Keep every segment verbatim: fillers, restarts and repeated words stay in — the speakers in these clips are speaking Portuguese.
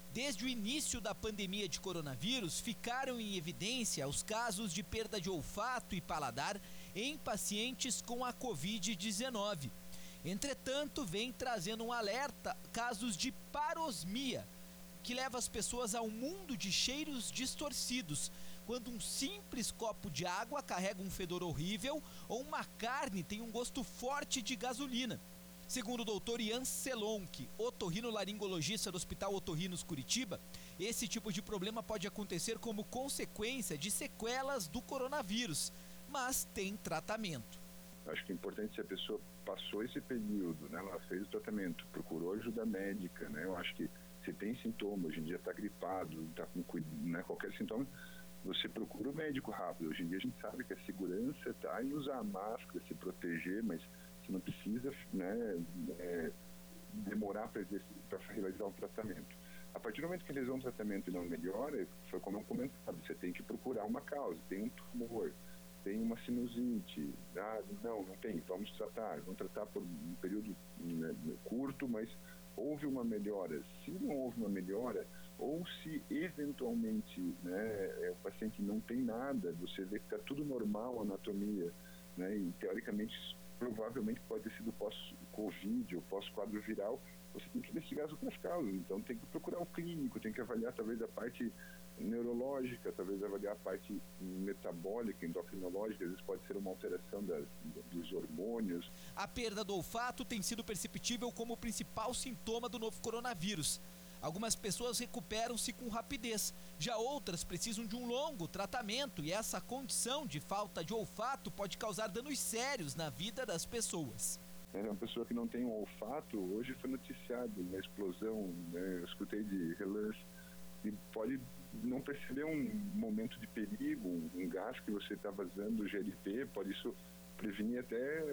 Desde o início da pandemia de coronavírus, ficaram em evidência os casos de perda de olfato e paladar em pacientes com a covid dezenove. Entretanto, vem trazendo um alerta casos de parosmia, que leva as pessoas a um mundo de cheiros distorcidos, quando um simples copo de água carrega um fedor horrível ou uma carne tem um gosto forte de gasolina. Segundo o doutor Ian Selonk, otorrinolaringologista do Hospital Otorrinos Curitiba, esse tipo de problema pode acontecer como consequência de sequelas do coronavírus, mas tem tratamento. Acho que é importante, se a pessoa passou esse período, né, ela fez o tratamento, procurou ajuda médica, né, eu acho que se tem sintoma, hoje em dia está gripado, está com, né, qualquer sintoma, você procura o médico rápido. Hoje em dia a gente sabe que a segurança está em usar a máscara, se proteger, mas você não precisa, né, é, demorar para realizar um tratamento. A partir do momento que realizar um tratamento e não melhora, foi como eu comentava, você tem que procurar uma causa. Tem um tumor, tem uma sinusite, ah, não, não tem, vamos tratar, vamos tratar por um período, né, curto, mas houve uma melhora. Se não houve uma melhora, ou se eventualmente, né, o paciente não tem nada, você vê que está tudo normal, a anatomia, né, e teoricamente, provavelmente pode ter sido pós-Covid ou pós-quadro viral, você tem que investigar as outras causas. Então tem que procurar o clínico, tem que avaliar talvez a parte neurológica, talvez avaliar a parte metabólica, endocrinológica, às vezes pode ser uma alteração das, dos hormônios. A perda do olfato tem sido perceptível como o principal sintoma do novo coronavírus. Algumas pessoas recuperam-se com rapidez, já outras precisam de um longo tratamento, e essa condição de falta de olfato pode causar danos sérios na vida das pessoas. É uma pessoa que não tem um olfato, hoje foi noticiado uma explosão, né, eu escutei de relance, e pode não perceber um momento de perigo, um gás que você está vazando, o G L P, pode isso prevenir até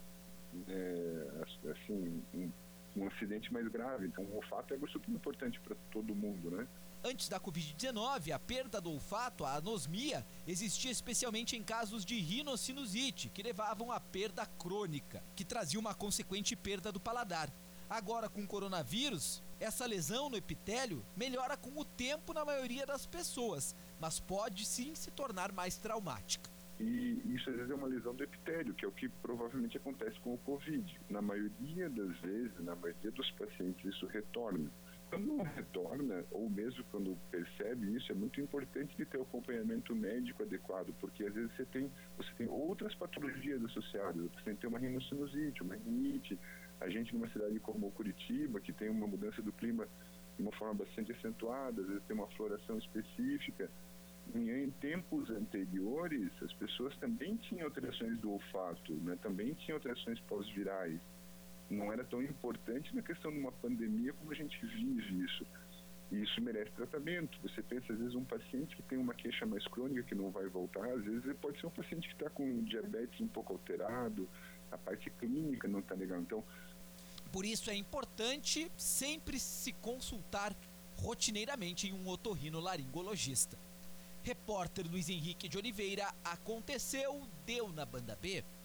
é, assim, um, um acidente mais grave. Então o olfato é algo super importante para todo mundo, né? Antes da covid dezenove, a perda do olfato, a anosmia, existia especialmente em casos de rinocinusite, que levavam à perda crônica, que trazia uma consequente perda do paladar. Agora, com o coronavírus, essa lesão no epitélio melhora com o tempo na maioria das pessoas, mas pode sim se tornar mais traumática. E isso às vezes é uma lesão do epitélio, que é o que provavelmente acontece com o Covid. Na maioria das vezes, na maioria dos pacientes, isso retorna. Quando não retorna, ou mesmo quando percebe isso, é muito importante de ter o acompanhamento médico adequado, porque às vezes você tem, você tem outras patologias associadas, você tem que ter uma rinocinusite, uma rinite. A gente numa cidade como Curitiba, que tem uma mudança do clima de uma forma bastante acentuada, às vezes tem uma floração específica. Em tempos anteriores, as pessoas também tinham alterações do olfato, né? Também tinham alterações pós-virais. Não era tão importante na questão de uma pandemia como a gente vive isso. E isso merece tratamento. Você pensa, às vezes, um paciente que tem uma queixa mais crônica que não vai voltar, às vezes ele pode ser um paciente que está com diabetes um pouco alterado, a parte clínica não está legal. Então, por isso é importante sempre se consultar rotineiramente em um otorrinolaringologista. Repórter Luiz Henrique de Oliveira, aconteceu, deu na Banda B.